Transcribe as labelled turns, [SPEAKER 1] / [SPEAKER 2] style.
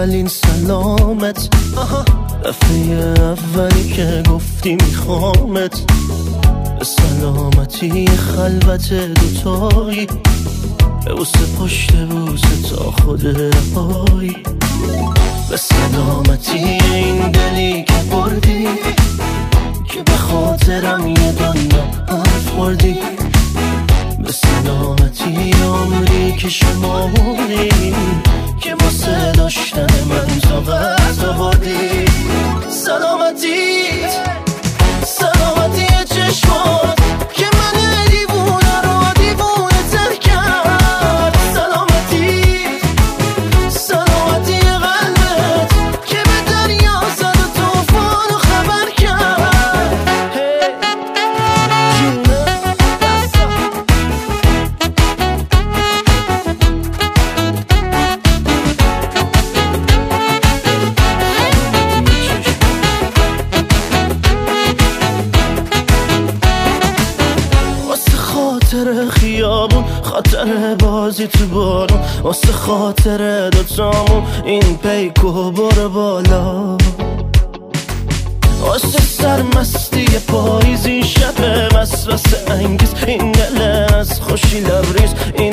[SPEAKER 1] اولین سلامت، دفعه اولی که گفتی میخوامت، به سلامتی خلوت دوتایی، به بوسه پشت بوسه تا خود رهایی، به سلامتی این دلی که بردی، که به خاطرم یه دنیا حرف خوردی، به سلامتی عمری که شمردی، که واسه داشتن من طاقت آوردی. سلامتی چشمات که من دیوونه رو دیوونه تر کرد، سلامتی قلبت که به دریا زد و طوفان رو خبر کرد. خاطر خیابون، خاطر بازی تو بارون، واسه خاطر دوتامون این پیکو برو بالا، واسه سرمستی پاییزی شب وسوسه انگیز، این دل از خوشی لبریز، این